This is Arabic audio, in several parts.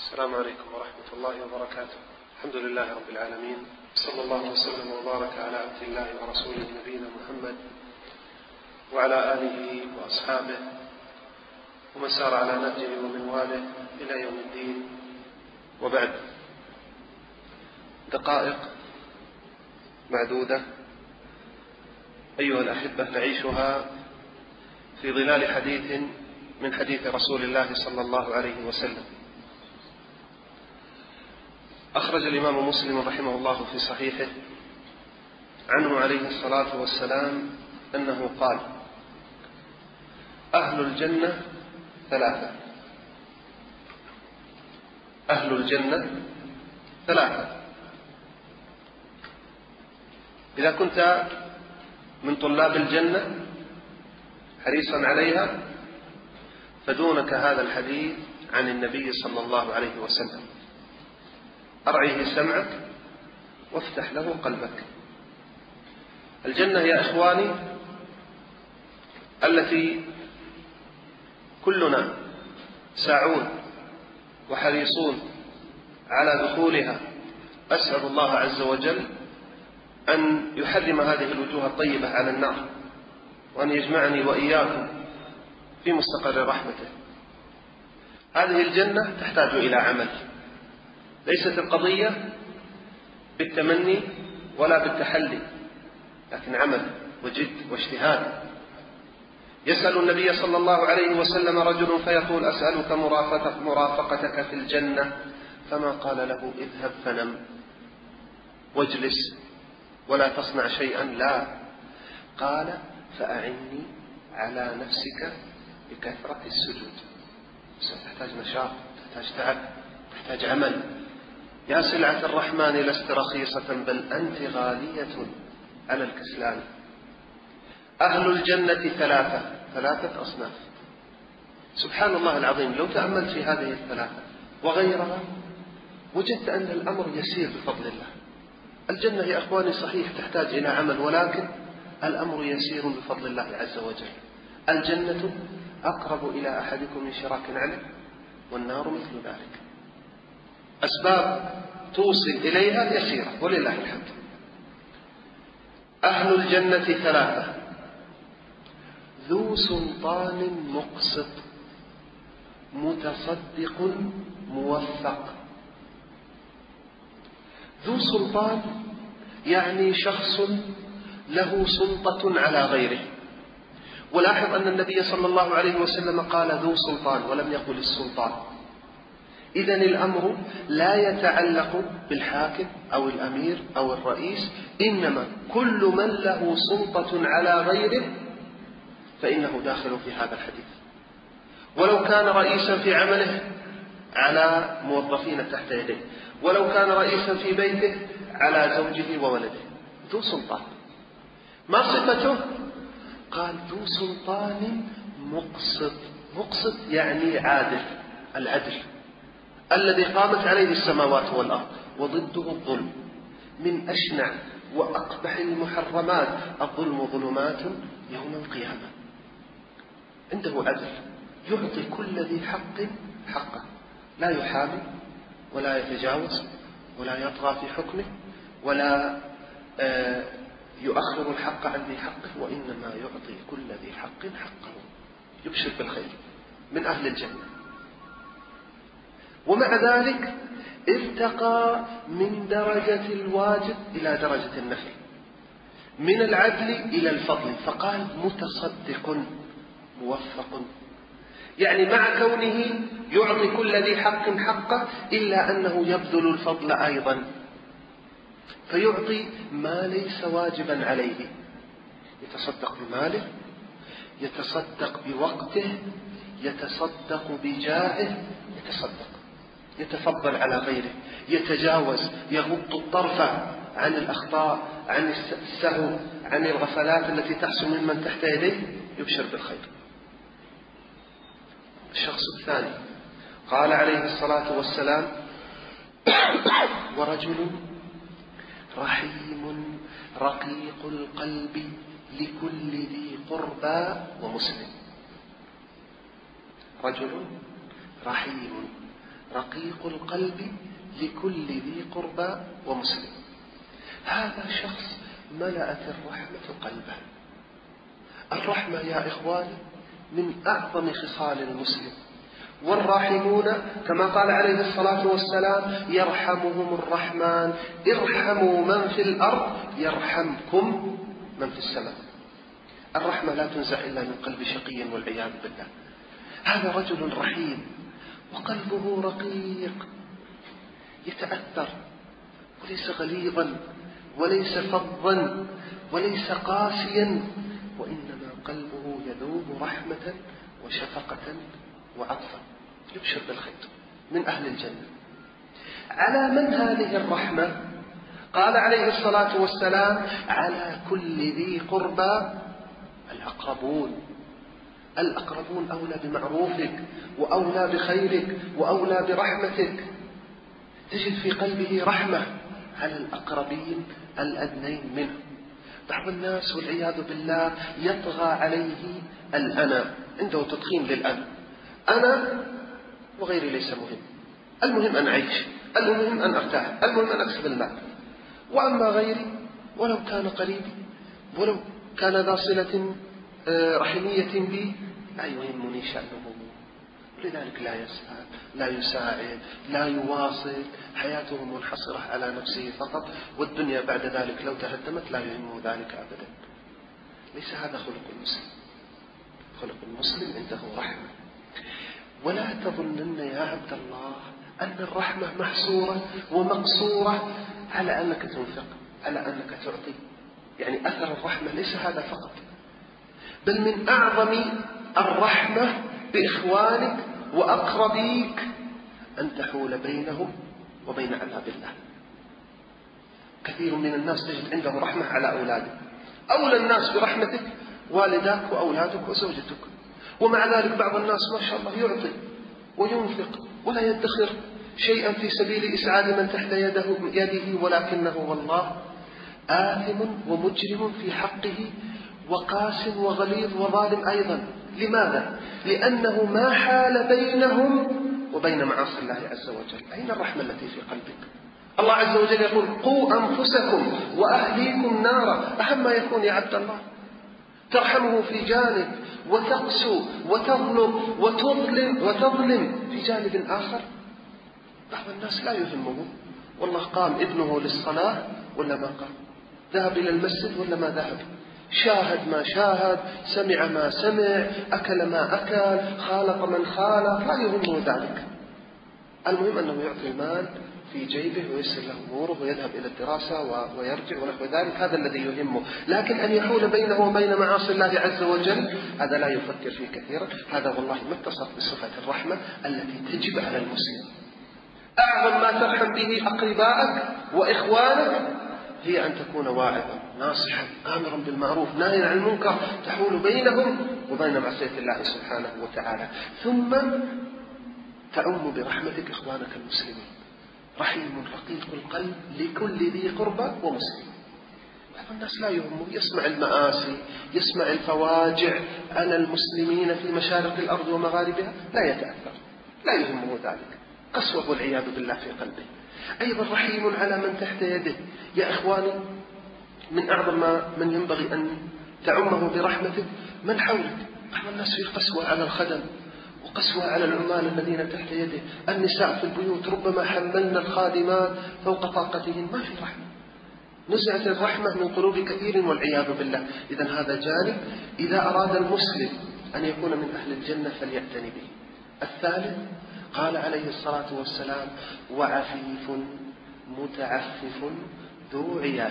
السلام عليكم ورحمة الله وبركاته. الحمد لله رب العالمين، صلى الله وسلم وبارك على عبد الله ورسوله نبينا محمد وعلى آله وأصحابه ومن سار على نهجه ومنواله إلى يوم الدين. وبعد، دقائق معدودة أيها الأحبة نعيشها في ظلال حديث من حديث رسول الله صلى الله عليه وسلم. أخرج الإمام مسلم رحمه الله في صحيحه عنه عليه الصلاة والسلام أنه قال: أهل الجنة ثلاثة. أهل الجنة ثلاثة. إذا كنت من طلاب الجنة حريصا عليها فدونك هذا الحديث عن النبي صلى الله عليه وسلم. أرعيه سمعك وافتح له قلبك. الجنة يا إخواني التي كلنا ساعون وحريصون على دخولها، أسأل الله عز وجل أن يحرم هذه الوجوه الطيبة على النار، وأن يجمعني وإياكم في مستقر رحمته. هذه الجنة تحتاج إلى عمل، ليست القضية بالتمني ولا بالتحلي، لكن عمل وجد واجتهاد. يسأل النبي صلى الله عليه وسلم رجل فيقول: أسألك مرافقتك في الجنة، فما قال له: اذهب فنم واجلس ولا تصنع شيئا، لا، قال: فأعني على نفسك بكثرة السجود. ستحتاج نشاط، تحتاج تعب، تحتاج عمل. يا سلعة الرحمن لست رخيصة، بل أنت غالية على الكسلان. أهل الجنة ثلاثة أصناف. سبحان الله العظيم، لو تأملت في هذه الثلاثة وغيرها وجدت أن الأمر يسير بفضل الله. الجنة يا أخواني صحيح تحتاج إلى عمل، ولكن الأمر يسير بفضل الله عز وجل. الجنة أقرب إلى أحدكم من شراك نعله، والنار مثل ذلك. أسباب توصل إليها يسيرة ولله الحمد. أهل الجنة ثلاثة: ذو سلطان مقسط، متصدق موفق. ذو سلطان يعني شخص له سلطة على غيره. ولاحظ أن النبي صلى الله عليه وسلم قال ذو سلطان ولم يقل السلطان. إذن الأمر لا يتعلق بالحاكم أو الأمير أو الرئيس، إنما كل من له سلطة على غيره فإنه داخل في هذا الحديث، ولو كان رئيسا في عمله على موظفين تحت يديه، ولو كان رئيسا في بيته على زوجه وولده. ذو سلطان. ما صفته؟ قال ذو سلطان مقسط. مقسط يعني عادل، العدل الذي قامت عليه السماوات والأرض، وضده الظلم. من أشنع وأقبح المحرمات الظلم ظلمات يوم القيامة. عنده عدل، يعطي كل ذي حق حقه، لا يحابي ولا يتجاوز ولا يطغى في حكمه، ولا يؤخر الحق عن ذي حقه، وإنما يعطي كل ذي حق حقه. يبشر بالخير، من أهل الجنة. ومع ذلك ارتقى من درجة الواجب إلى درجة النفل، من العدل إلى الفضل، فقال متصدق موفق. يعني مع كونه يعطي كل ذي حق حقه، إلا أنه يبذل الفضل أيضا، فيعطي ما ليس واجبا عليه. يتصدق بماله، يتصدق بوقته، يتصدق بجاهه، يتفضل على غيره، يتجاوز، يغض الطرف عن الأخطاء، عن السهو، عن الغفلات التي تحصل ممن تحت يديه، يبشر بالخير. الشخص الثاني قال عليه الصلاة والسلام: ورجل رحيم رقيق القلب لكل ذي قربى ومسلم. رجل رحيم رقيق القلب لكل ذي قربى ومسلم. هذا شخص ملأت الرحمة قلبه. الرحمة يا إخواني من أعظم خصال المسلم، والراحمون كما قال عليه الصلاة والسلام يرحمهم الرحمن ارحموا من في الأرض يرحمكم من في السماء. الرحمة لا تنزع إلا من قلب شقي والعياذ بالله. هذا رجل رحيم وقلبه رقيق يتأثر، وليس غليظا وليس فظا وليس قاسيا، وإنما قلبه يذوب رحمة وشفقة وعطفا، يبشر بالخير، من أهل الجنة. على من هذه الرحمة؟ قال عليه الصلاة والسلام على كل ذي قربى الأقربون. الأقربون أولى بمعروفك وأولى بخيرك وأولى برحمتك. تجد في قلبه رحمة على الأقربين الأدنين منه. بعض الناس والعياذ بالله يطغى عليه الأنا، عنده تضخيم للأنا، أنا وغيري ليس مهم، المهم أن أعيش، المهم أن أرتاح، المهم أن أكسب المال، وأما غيري ولو كان قريبي ولو كان ذا صلة رحمية بي لا يهمني شأنه. لذلك لا يسأل، لا يساعد، لا يواصل، حياته منحصرة على نفسه فقط، والدنيا بعد ذلك لو تهدمت لا يهمه ذلك أبدا. ليس هذا خلق المسلم. خلق المسلم عنده رحمة. ولا تظنن يا عبد الله أن الرحمة محصورة ومقصورة على أنك تنفق، على أنك تعطي. يعني أثر الرحمة ليس هذا فقط، بل من أعظم الرحمة بإخوانك وأقربيك أن تحول بينهم وبين عذاب الله. كثير من الناس تجد عنده رحمة على أولادك. أولى الناس برحمتك والداك وأولادك وزوجتك، ومع ذلك بعض الناس ما شاء الله يعطي وينفق ولا يدخر شيئا في سبيل إسعاد من تحت يده، ولكنه والله آثم ومجرم في حقه وقاس وغليظ وظالم أيضا. لماذا؟ لأنه ما حال بينهم وبين معاصي الله عز وجل. أين الرحمة التي في قلبك؟ الله عز وجل يقول قوا أنفسكم وأهليكم نارا. أهم ما يكون يا عبد الله ترحمه في جانب وتقسو وتظلم وتظلم في جانب آخر. بعض الناس لا يهمه والله قام ابنه للصلاة ولا ما قام، ذهب إلى المسجد ولا ما ذهب، شاهد ما شاهد، سمع ما سمع، أكل ما أكل، خالط من خالط، لا يهمه ذلك. المهم أنه يعطي المال في جيبه ويسر له أموره ويذهب إلى الدراسة ويرجع ونحو ذلك، هذا الذي يهمه. لكن أن يحول بينه وبين معاصي الله عز وجل هذا لا يفكر فيه كثيرا. هذا والله ما اتصف بصفة الرحمة التي تجب على المسلم. أعظم ما ترحم به أقربائك وإخوانك هي أن تكون واعظا ناصحا آمرا بالمعروف ناهيا عن المنكر، تحول بينهم وبين معصية الله سبحانه وتعالى. ثم تعم برحمتك إخوانك المسلمين. رحيم رقيق القلب لكل ذي قربى ومسلم. بعض الناس لا يهمه، يسمع المآسي، يسمع الفواجع على المسلمين في مشارق الأرض ومغاربها، لا يتأثر، لا يهمه ذلك، قسوة والعياذ بالله في قلبه. أيضا رحيم على من تحت يده. يا إخواني من أعظم من ينبغي أن تعمه برحمتك من حولك. بعض الناس في قسوة على الخدم وقسوة على العمال الذين تحت يده. النساء في البيوت ربما حملن الخادمات فوق طاقتهن، ما في رحمة، نزعت الرحمة من قلوب كثير والعياذ بالله. إذن هذا جانب إذا أراد المسلم أن يكون من أهل الجنة فليعتني به. الثالث قال عليه الصلاة والسلام وعفيف متعفف ذو عيال.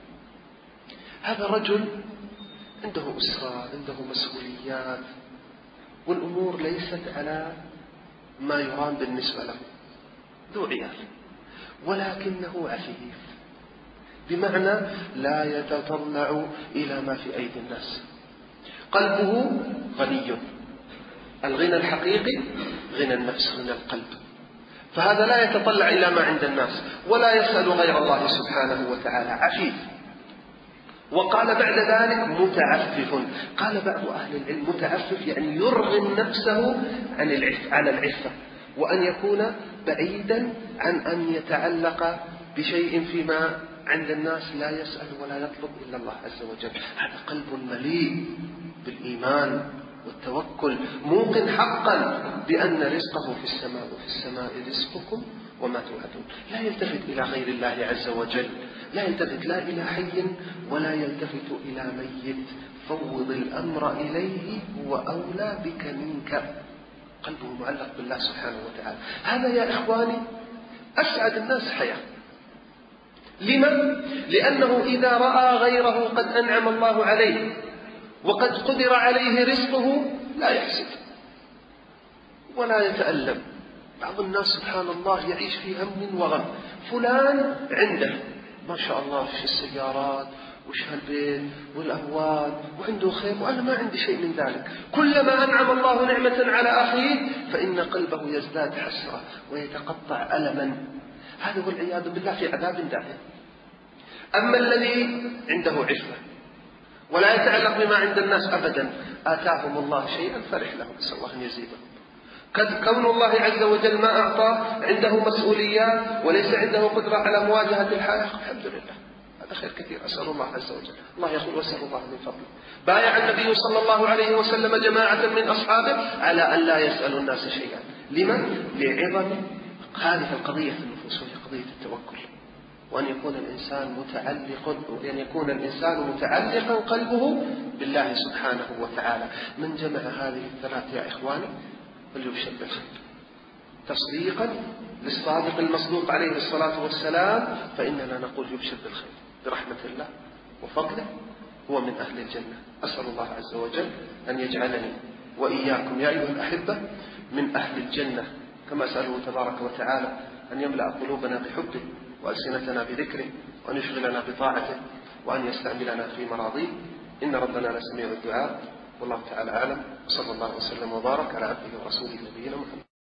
هذا رجل عنده أسرة، عنده مسؤوليات، والأمور ليست على ما يرام بالنسبة له، ذو عيال، ولكنه عفيف، بمعنى لا يتطلع إلى ما في أيدي الناس، قلبه غني. الغنى الحقيقي غنى النفس، غنى القلب. فهذا لا يتطلع إلى ما عند الناس ولا يسأل غير الله سبحانه وتعالى، عفيف. وقال بعد ذلك متعفف. قال بعض أهل العلم متعفف يعني يرغم نفسه على العفة، وأن يكون بعيدا عن أن يتعلق بشيء فيما عند الناس، لا يسأل ولا يطلب إلا الله عز وجل. هذا قلب مليء بالإيمان والتوكل، موقن حقا بأن رزقه في السماء، وفي السماء رزقكم وما توعدون. لا يلتفت إلى غير الله عز وجل، لا يلتفت لا إلى حي ولا يلتفت إلى ميت. فوض الأمر إليه، هو أولى بك منك. قلبه معلق بالله سبحانه وتعالى. هذا يا إخواني أسعد الناس حياة. لما؟ لأنه إذا رأى غيره قد أنعم الله عليه وقد قدر عليه رزقه لا يحسد ولا يتألم. بعض الناس سبحان الله يعيش في هم وغم. فلان عنده ما شاء الله في السيارات وش هالبيت والأموال وعنده خير، وأنا ما عندي شيء من ذلك. كلما أنعم الله نعمة على أخيه فإن قلبه يزداد حسرة ويتقطع ألما. هذا والعياذ بالله في عذاب دائم. أما الذي عنده عفة ولا يتعلق بما عند الناس أبدا، آتاهم الله شيئا فرح لهم، نسأل الله أن يزيدهم. كون الله عز وجل ما أعطى عنده مسؤوليات وليس عنده قدرة على مواجهة الحياة، الحمد لله، هذا خير كثير. أسأل الله عز وجل. الله يقول واسأل الله من فضله. بايع النبي صلى الله عليه وسلم جماعة من أصحابه على أن لا يسألوا الناس شيئا. لمن؟ لعظم هذه القضية في النفوس، وهي قضية التوكل، وأن يكون الإنسان متعلقا قلبه بالله سبحانه وتعالى. من جمع هذه الثلاث يا إخواني فليبشر بالخير، تصديقا للصادق المصدوق عليه الصلاة والسلام، فإننا نقول يبشر بالخير برحمة الله وفضله، هو من أهل الجنة. أسأل الله عز وجل أن يجعلني وإياكم يا أيها الأحبة من أهل الجنة، كما أسأله تبارك وتعالى أن يملأ قلوبنا بحبه وألسنتنا بذكره، وأن يشغلنا بطاعته، وأن يستعملنا في مراضيه. إن ربنا لسميع الدعاء، والله تعالى أعلم. صلى الله وسلم وبارك على عبده ورسوله نبينا محمد.